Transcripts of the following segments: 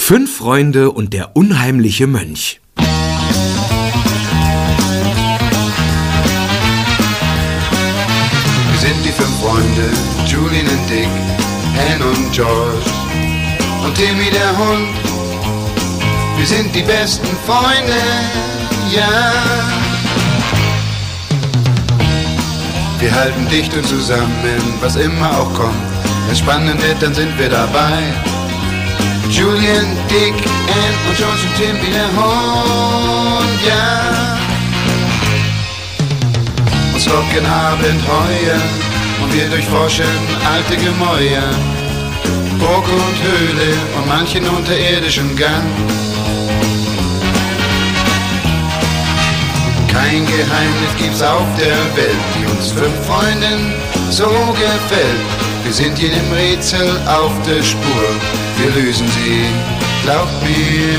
5 Freunde und der unheimliche Mönch. Wir sind die 5 Freunde, Julian und Dick, Anne und George und Timmy der Hund. Wir sind die besten Freunde, ja. Wir halten dicht und zusammen, was immer auch kommt. Wenn es spannend wird, dann sind wir dabei. Julian, Dick, Anne und George und Timmy der Hund, ja. Uns locken Abenteuer und wir durchforschen alte Gemäuer, Burg und Höhle und manchen unterirdischen Gang. Kein Geheimnis gibt's auf der Welt, die uns 5 Freunden so gefällt. Wir sind jedem Rätsel auf der Spur, wir lösen sie, glaubt mir,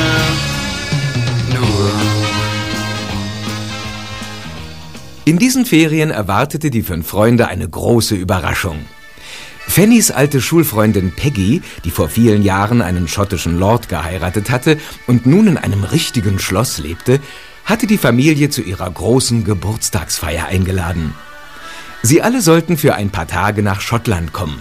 nur. In diesen Ferien erwartete die 5 Freunde eine große Überraschung. Fannys alte Schulfreundin Peggy, die vor vielen Jahren einen schottischen Lord geheiratet hatte und nun in einem richtigen Schloss lebte, hatte die Familie zu ihrer großen Geburtstagsfeier eingeladen. Sie alle sollten für ein paar Tage nach Schottland kommen.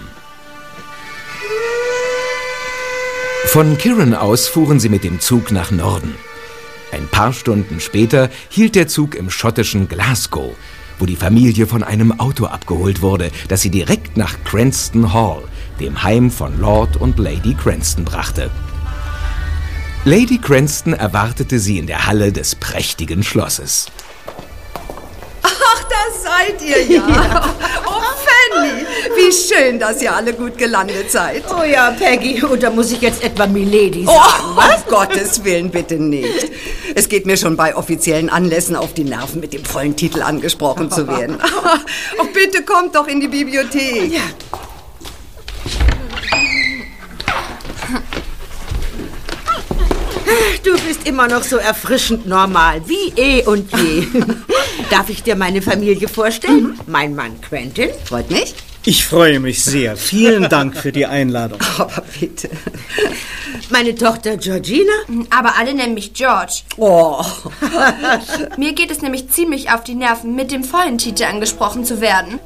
Von Kirrin aus fuhren sie mit dem Zug nach Norden. Ein paar Stunden später hielt der Zug im schottischen Glasgow, wo die Familie von einem Auto abgeholt wurde, das sie direkt nach Cranston Hall, dem Heim von Lord und Lady Cranston, brachte. Lady Cranston erwartete sie in der Halle des prächtigen Schlosses. Ach, da seid ihr ja. Oh, Fanny, wie schön, dass ihr alle gut gelandet seid. Oh ja, Peggy, und da muss ich jetzt etwa Milady sagen, was? Um Gottes Willen, bitte nicht. Es geht mir schon bei offiziellen Anlässen auf die Nerven, mit dem vollen Titel angesprochen zu werden. Oh, bitte kommt doch in die Bibliothek. Ja. Du bist immer noch so erfrischend normal, wie eh und je. Darf ich dir meine Familie vorstellen? Mein Mann Quentin. Freut mich. Ich freue mich sehr. Vielen Dank für die Einladung. Aber bitte. Meine Tochter Georgina. Aber alle nennen mich George. Oh. Mir geht es nämlich ziemlich auf die Nerven, mit dem vollen Titel angesprochen zu werden.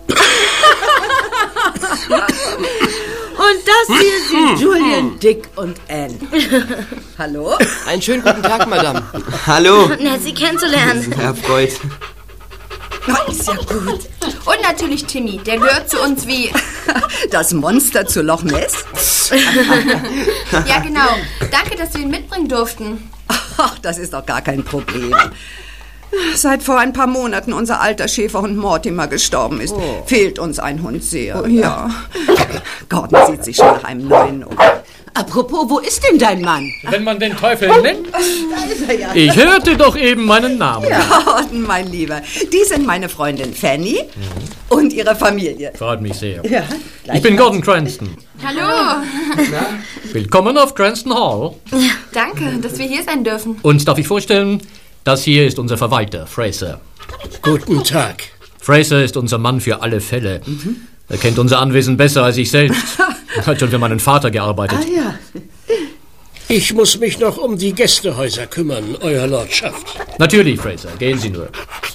Und das hier sind Julian, Dick und Anne. Hallo? Einen schönen guten Tag, Madame. Hallo. Nett, Sie kennenzulernen. Herr Freud. Oh, ist ja gut. Und natürlich Timmy, der gehört zu uns wie... Das Monster zu Loch Ness? Ja, genau. Danke, dass wir ihn mitbringen durften. Ach, das ist doch gar kein Problem. Seit vor ein paar Monaten unser alter Schäferhund Mortimer gestorben ist, fehlt uns ein Hund sehr. Ja. Gordon sieht sich schon nach einem neuen um. Apropos, wo ist denn dein Mann? Wenn man den Teufel nennt. Da ist er ja. Ich hörte doch eben meinen Namen. Ja, Gordon, mein Lieber. Die sind meine Freundin Fanny und ihre Familie. Freut mich sehr. Ja, Ich bin Gordon Cranston. Hallo. Willkommen auf Cranston Hall. Danke, dass wir hier sein dürfen. Uns darf ich vorstellen, das hier ist unser Verwalter, Fraser. Guten Tag. Fraser ist unser Mann für alle Fälle. Er kennt unser Anwesen besser als ich selbst. Hat schon für meinen Vater gearbeitet. Ah ja. Ich muss mich noch um die Gästehäuser kümmern, Euer Lordschaft. Natürlich, Fraser. Gehen Sie nur.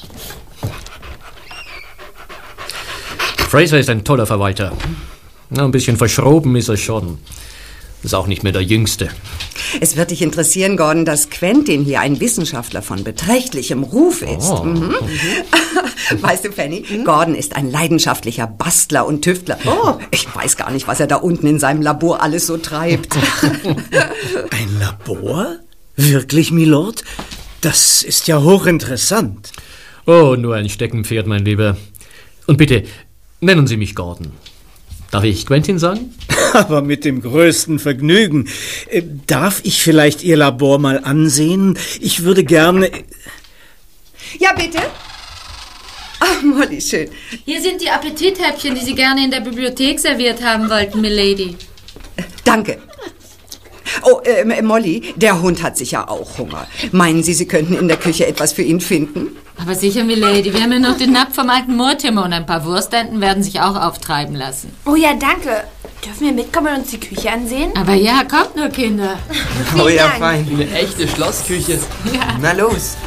Fraser ist ein toller Verwalter. Na, ein bisschen verschroben ist er schon. Ist auch nicht mehr der Jüngste. Es wird dich interessieren, Gordon, dass Quentin hier ein Wissenschaftler von beträchtlichem Ruf ist. Oh. Weißt du, Fanny, Gordon ist ein leidenschaftlicher Bastler und Tüftler. Ich weiß gar nicht, was er da unten in seinem Labor alles so treibt. Ein Labor? Wirklich, Milord? Das ist ja hochinteressant. Oh, nur ein Steckenpferd, mein Lieber. Und bitte, nennen Sie mich Gordon. Darf ich Quentin sagen? Aber mit dem größten Vergnügen. Darf ich vielleicht Ihr Labor mal ansehen? Ich würde gerne... Ja, bitte? Ach, Molly, schön. Hier sind die Appetithäppchen, die Sie gerne in der Bibliothek serviert haben wollten, Milady. Danke. Oh, Molly, der Hund hat sicher auch Hunger. Meinen Sie, Sie könnten in der Küche etwas für ihn finden? Aber sicher, Milady, wir haben ja noch den Napf vom alten Mortimer und ein paar Wurstenten werden sich auch auftreiben lassen. Oh ja, danke. Dürfen wir mitkommen und uns die Küche ansehen? Aber ja, kommt nur, Kinder. Oh ja, fein. Eine echte Schlossküche. Ja. Na los.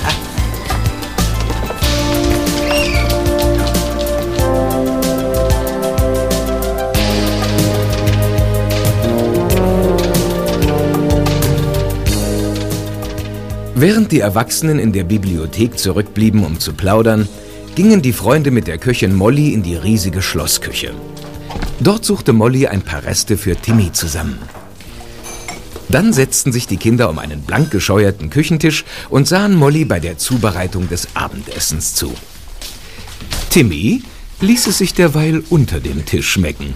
Während die Erwachsenen in der Bibliothek zurückblieben, um zu plaudern, gingen die Freunde mit der Köchin Molly in die riesige Schlossküche. Dort suchte Molly ein paar Reste für Timmy zusammen. Dann setzten sich die Kinder um einen blank gescheuerten Küchentisch und sahen Molly bei der Zubereitung des Abendessens zu. Timmy ließ es sich derweil unter dem Tisch schmecken.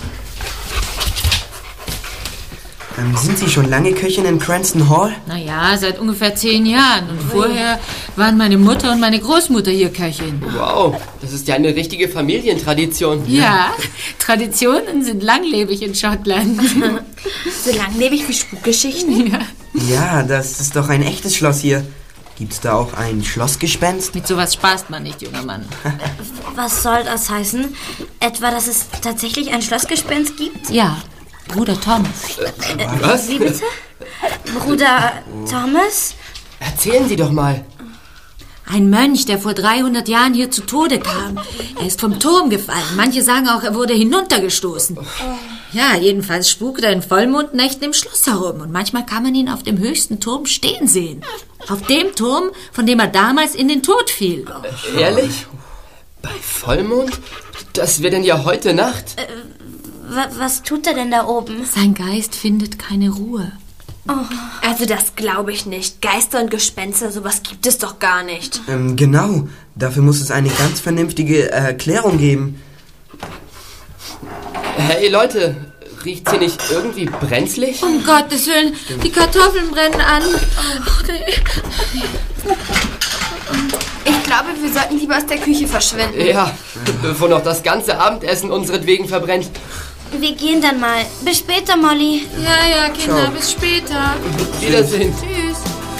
Sind Sie schon lange Köchin in Cranston Hall? Naja, seit ungefähr 10 Jahren. Und vorher waren meine Mutter und meine Großmutter hier Köchin. Wow, das ist ja eine richtige Familientradition. Ja, Traditionen sind langlebig in Schottland. So langlebig wie Spukgeschichten? Ja. Ja, das ist doch ein echtes Schloss hier. Gibt's da auch ein Schlossgespenst? Mit sowas spaßt man nicht, junger Mann. Was soll das heißen? Etwa, dass es tatsächlich ein Schlossgespenst gibt? Ja, Bruder Thomas. Was? Wie bitte? Bruder Thomas? Erzählen Sie doch mal. Ein Mönch, der vor 300 Jahren hier zu Tode kam. Er ist vom Turm gefallen. Manche sagen auch, er wurde hinuntergestoßen. Ja, jedenfalls spukte er in Vollmondnächten im Schloss herum. Und manchmal kann man ihn auf dem höchsten Turm stehen sehen. Auf dem Turm, von dem er damals in den Tod fiel. Ehrlich? Bei Vollmond? Das wäre denn ja heute Nacht. Was tut er denn da oben? Sein Geist findet keine Ruhe. Oh. Also das glaube ich nicht. Geister und Gespenster, sowas gibt es doch gar nicht. Genau. Dafür muss es eine ganz vernünftige Erklärung geben. Hey Leute, riecht's hier nicht irgendwie brenzlig? Um Gottes Willen, die Kartoffeln brennen an. Oh, nee. Ich glaube, wir sollten lieber aus der Küche verschwinden. Ja, bevor noch das ganze Abendessen unseretwegen verbrennt. Wir gehen dann mal. Bis später, Molly. Ja, Kinder, Ciao. bis später. Wiedersehen. Tschüss.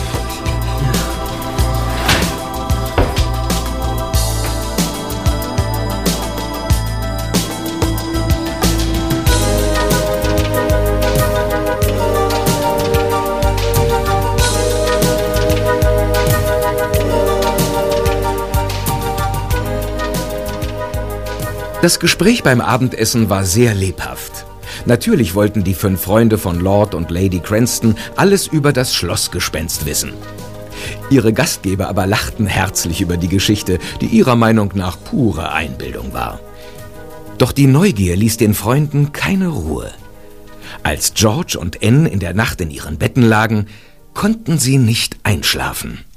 Das Gespräch beim Abendessen war sehr lebhaft. Natürlich wollten die 5 Freunde von Lord und Lady Cranston alles über das Schlossgespenst wissen. Ihre Gastgeber aber lachten herzlich über die Geschichte, die ihrer Meinung nach pure Einbildung war. Doch die Neugier ließ den Freunden keine Ruhe. Als George und Anne in der Nacht in ihren Betten lagen, konnten sie nicht einschlafen.